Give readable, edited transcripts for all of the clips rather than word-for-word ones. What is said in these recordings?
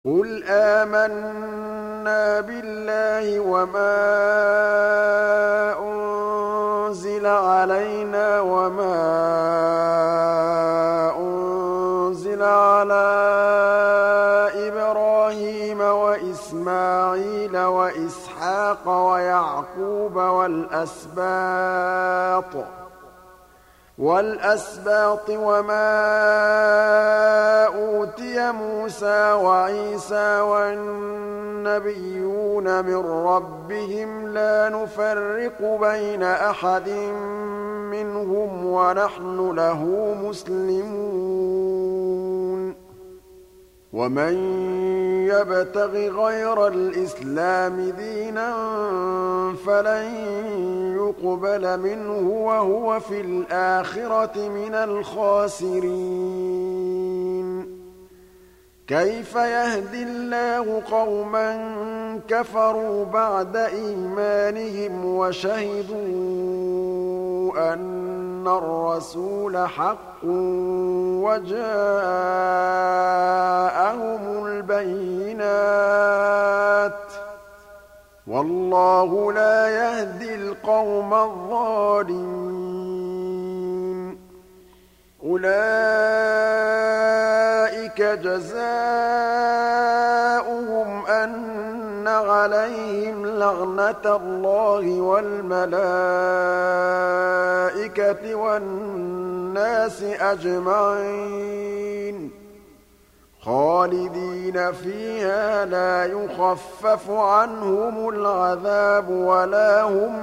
قُلْ آمَنَّا بِاللَّهِ وَمَا أُنزِلَ عَلَيْنَا وَمَا أُنزِلَ عَلَىٰ إِبْرَاهِيمَ وَإِسْمَاعِيلَ وَإِسْحَاقَ وَيَعْقُوبَ وَالْأَسْبَاطِ وَمَا أُوتِيَ مُوسَىٰ وَعِيسَىٰ وَالنَّبِيُّونَ مِن رَّبِّهِمْ لَا نُفَرِّقُ بَيْنَ أَحَدٍ مِّنْهُمْ وَنَحْنُ لَهُ مُسْلِمُونَ وَمَن يَبْتَغِ غَيْرَ الْإِسْلَامِ دِينًا فَلَن يُقْبَلَ مِنْهُ وَهُوَ فِي الْآخِرَةِ مِنَ الْخَاسِرِينَ كَيْفَ يَهْدِي اللَّهُ قَوْمًا كَفَرُوا بَعْدَ إِيمَانِهِمْ وَشَهِدُوا أَنَّ الرَّسُولَ حَقٌّ وَجَاءَهُمُ الْبَيِّنَاتُ ۚ وَاللَّهُ لَا يَهْدِي الْقَوْمَ الظَّالِمِينَ أُولَٰئِكَ جَزَاؤُهُمْ أَنَّ عَلَيْهِمْ لَعْنَةَ اللَّهِ وَالْمَلَائِكَةِ وَالنَّاسِ أَجْمَعِينَ خَالِدِينَ فِيهَا لَا يُخَفَّفُ عَنْهُمُ الْعَذَابُ وَلَا هُمْ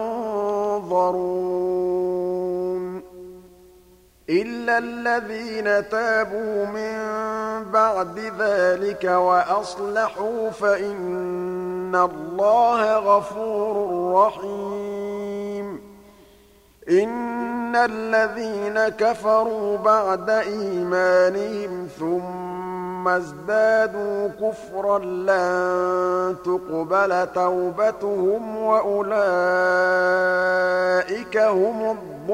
يُنظَرُونَ إِلَّا الَّذِينَ تَابُوا مِن بَعْدِ ذَٰلِكَ وَأَصْلَحُوا فَإِنَّ اللَّهَ غَفُورٌ رَّحِيمٌ إِنَّ الَّذِينَ كَفَرُوا بَعْدَ إِيمَانِهِمْ ثُمَّ ازْدَادُوا كُفْرًا لَّن تُقْبَلَ تَوْبَتُهُمْ وَأُولَٰئِكَ هُمُ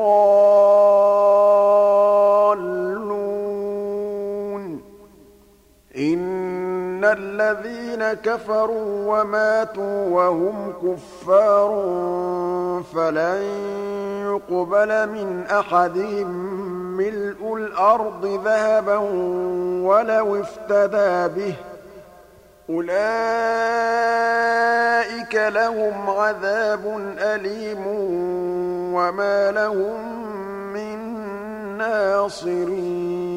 الضَّالُّونَ إِنَّ الَّذِينَ كَفَرُوا وَمَاتُوا وَهُمْ كُفَّارٌ فَلَن يُقْبَلَ مِنْ أَحَدِهِم مِّلْءُ الْأَرْضِ ذَهَبًا وَلَوِ افْتَدَىٰ بِهِ ۗ أُولَٰئِكَ لَهُمْ عَذَابٌ أَلِيمٌ وَمَا لَهُم مِّن نَّاصِرِينَ